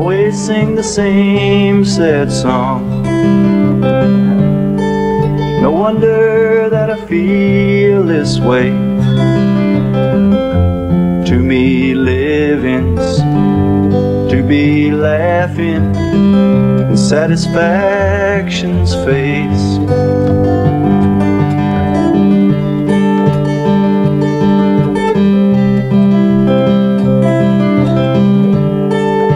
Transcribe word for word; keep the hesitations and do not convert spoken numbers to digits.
always sing the same sad song. No wonder that I feel this way. To me living's to be laughing in satisfaction's face.